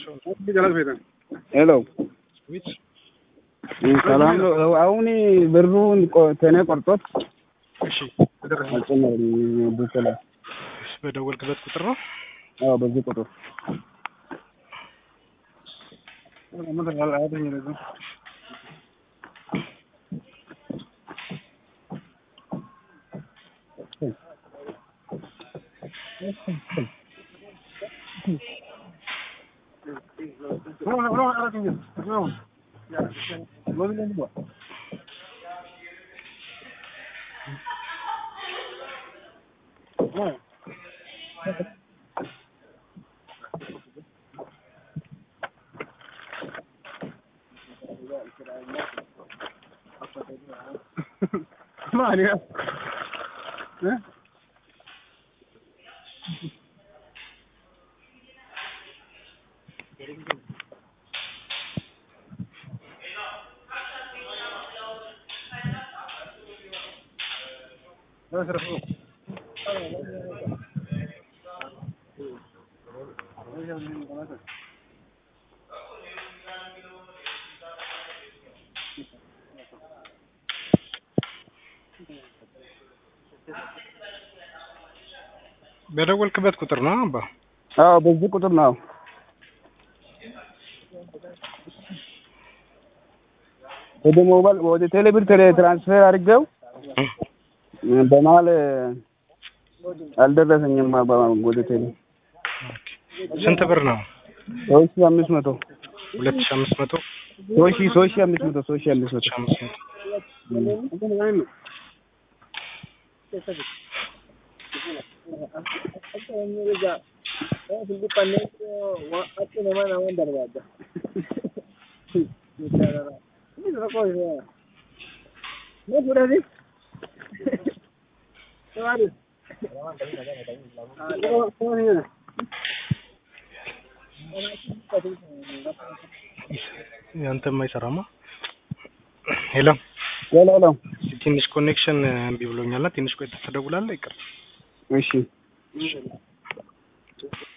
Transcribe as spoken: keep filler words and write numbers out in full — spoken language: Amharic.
ሄሎ ሰላም ነው። አሁን ብሩን ተነ ቆርጦት እሺ አልጨመረም። በተላ በደወልክበት ቁጥር ነው? አዎ በዚህ ቁጥር No, no, no, ahora que yo. No. Ya. Lo vi en el No. Maria. ¿Eh? No se refiere. በደወልክበት ቁጥር ነው አባ? አዎ በዚህ ቁጥር ነው። ወደ ሞባይል ወደ ቴሌብር ቴሌ ትራንስፈር አድርገው በመሀል አልደረሰኝም። ወደ ቴሌ ስንት ብር ነው? ሶስት ሺህ አምስት መቶ ሁለት ሺህ አምስት መቶ ሶስት ሺህ ሶስት ሺህ አምስት መቶ ሶስት ሺህ አምስት መቶ አምስት መቶ ያንተ የማይሰራማ። ሄሎ ሄሎ ሄሎ ትንሽ ኮኔክሽን እምቢ ብሎኛልና ትንሽ ቆይ ተደውላለህ። ይቅር። እሺ